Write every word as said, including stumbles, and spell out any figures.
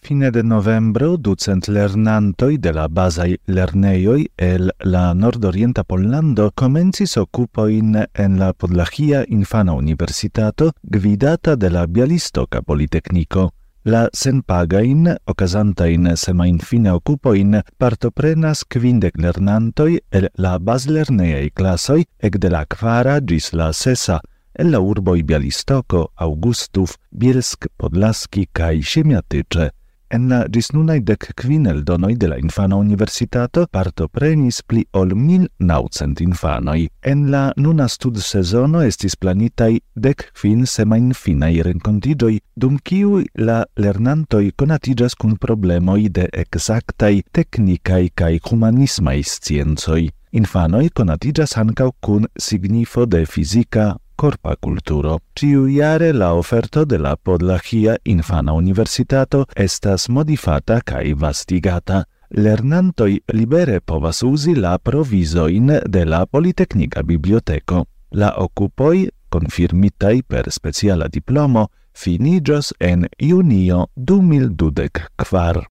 Fine de novembro, ducent lernantoi de la basai lerneioi el la nordorienta Pollando comencis occupoin en la Podlahia Infana Universitato gvidata de la Bialistoka Politecnico. La senpagain, ocasantain semainfine occupoin, partoprenas quindec lernantoi el la baslerneei classoi ec de la quara gis la sesa, el la urboi Bialistoko, Augustów, Bielsk, Podlaski cae Siemiatycze. En la gis nunai dec quinel donoi de la Infana Universitato partoprenis pli ol mil naucent infanoi. En la nuna stud sezono estis planitai dec quin semain finai rencontigioi, dum ciui la lernantoi conatigas cun problemoi de exactai, technicai cae humanismai sciencoi. Infanoi conatigas ancau cun signifo de fisica corpa culturo. Ciuiare la oferto de la Podlahia Infana Universitato estas modifata cae vastigata. Lernantoi libere povas usi la provisoin de la Politecnica Biblioteco. La occupoi, confirmitai per speciala diplomo, finigios en junio du mil dudec kvar.